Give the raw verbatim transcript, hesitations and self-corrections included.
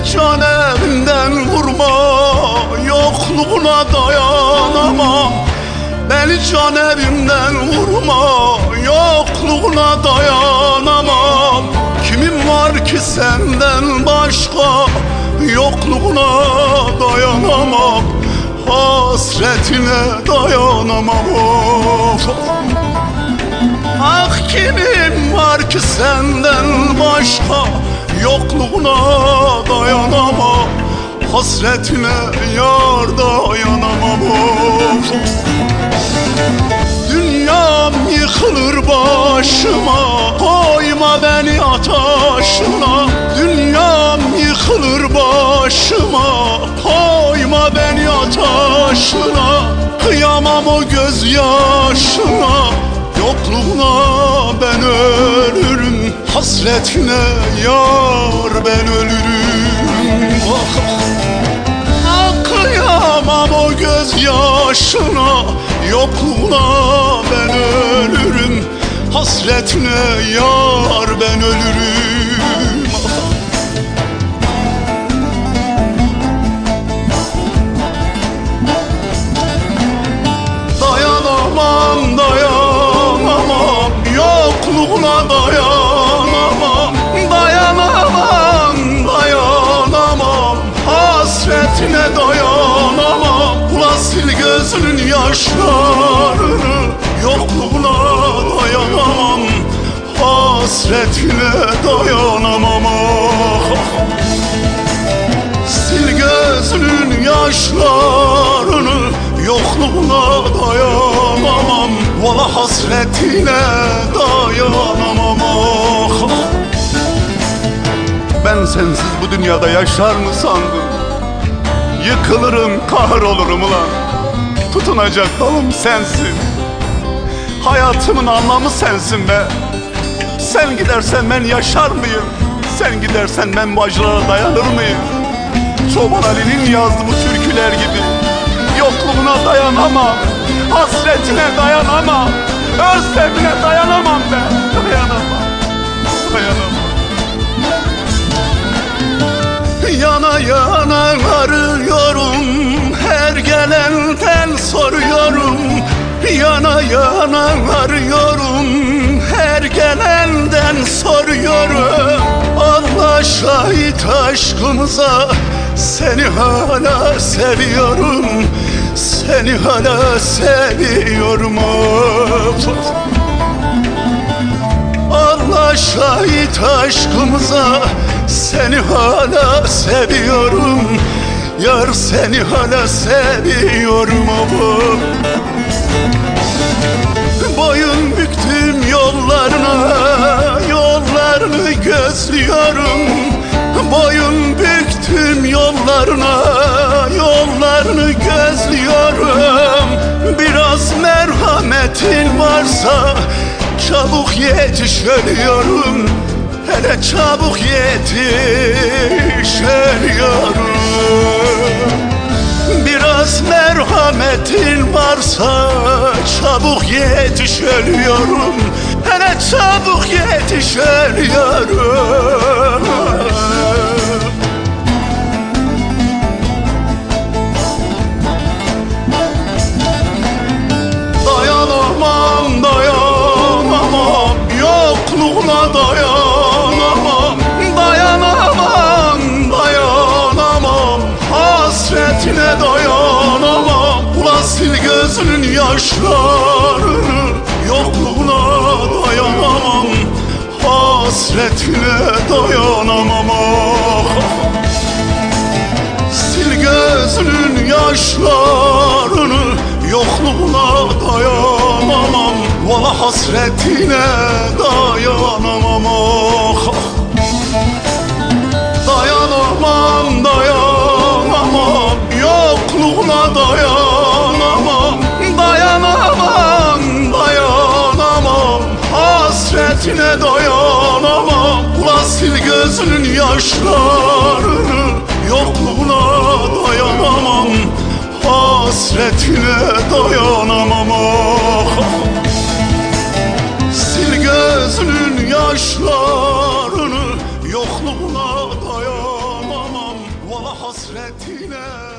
can evinden vurma, yokluğuna dayanamam. Beni can evimden vurma, yokluğuna dayanamam. Kimim var ki senden başka, yokluğuna dayanamam. Hasretine dayanamam. Of. Ah kimim var ki senden başka, yokluğuna dayanamam. Hasretine yar dayanamam. Of. Dünyam yıkılır başıma, koyma beni ataşına. Dünyam yıkılır başıma, koyma beni ataşına. Kıyamam o gözyaşına, yokluğuna ben ölürüm. Hasretine yar ben ölürüm. Ah, ah, kıyamam o gözyaşına, yokluğuna ben ölürüm. Hasretine yar ben ölürüm. Dayanamam, dayanamam, yokluğuna dayanamam. Dayanamam, dayanamam, hasretine dayanamam. Ulan sil gözünün yaşlarını, yokluğuna dayanamam. Hasretine dayanamam. Sil gözünün yaşlarını, yokluğuna dayanamam. Valla hasretine dayanamam. Ben sensiz bu dünyada yaşar mı sandım? Yıkılırım, kahrolurum ulan. Tutunacak dalım sensin. Hayatımın anlamı sensin be. Sen gidersen ben yaşar mıyım? Sen gidersen ben bu acılara dayanır mıyım? Çoban Ali'nin yazdığı bu türküler gibi. Yokluğuna dayanamam, hasretine dayanamam, özlemine dayanamam ben. Dayanamam, dayanamam. Yana yana arıyorum, her gelenden soruyorum. Yana yana arıyorum, her gelenden soruyorum. Allah şahit aşkımıza, seni hala seviyorum. Seni hala seviyorum. Allah şahit aşkımıza, seni hala seviyorum. Yar seni hala seviyorum. Boyun büktüm yollarına, yollarını gözlüyorum. Boyun büktüm yollarına, yollarını gözlüyorum. Biraz merhametin varsa çabuk yetiş ölüyorum. Hele çabuk yetiş ölüyorum. Biraz merhametin varsa çabuk yetiş ölüyorum. Hele çabuk yetiş ölüyorum. Dayanamam, dayanamam, yokluğuna dayanamam. Dayanamam, dayanamam, hasretine dayanamam. Ulan sil gözünün yaşlarını, yokluğuna dayanamam. Hasretine dayanamam. Sil gözünün yaşlarını, yokluğuna dayanamam. Valla hasretine dayanamam. Dayanamam, dayanamam, yokluğuna dayanamam. Dayanamam, dayanamam, hasretine dayanamam. Ulan sil gözünün yaşlarını, yokluğuna dayanamam. Hasretine dayanamam. Sil gözünün yaşlarını, yokluğuna dayanamam. Ağla hasretine